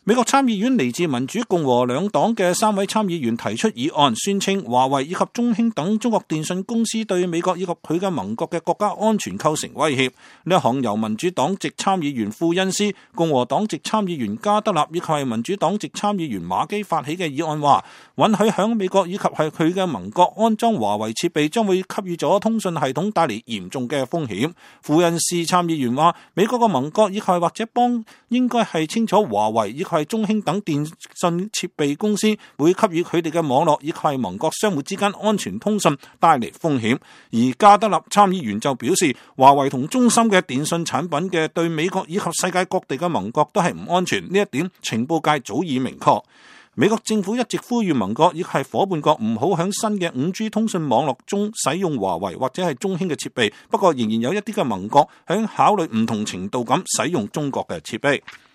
美國參議院嚟自民主共和兩黨嘅3位參議員提出議案，宣稱華為以及中興等中國電信公司對美國以及佢嘅盟國嘅國家安全構成威脅。呢一項由民主黨籍參議員庫恩斯、共和黨籍參議員加德納以及係民主黨籍參議員馬基發起嘅議案話，允許響美國以及係佢嘅盟國安裝華為設備將會給予咗通訊系統帶嚟嚴重嘅風險。庫恩斯參議員話，美國嘅盟國以及或者幫應該係清楚華為以及係中興等電信設備公司會給予佢哋嘅網絡以及係盟國相互之間安全通訊帶嚟風險。而加德納參議員就表示，華為同中芯嘅電信產品嘅對美國以及世界各地嘅盟國都係唔安全，呢一點情報界早已明確。美國政府一直呼籲盟國以及係夥伴國唔好響新嘅 5G 通訊網絡中使用華為或者係中興嘅設備，不過仍然有一啲嘅盟國響考慮唔同程度咁使用中國嘅設備。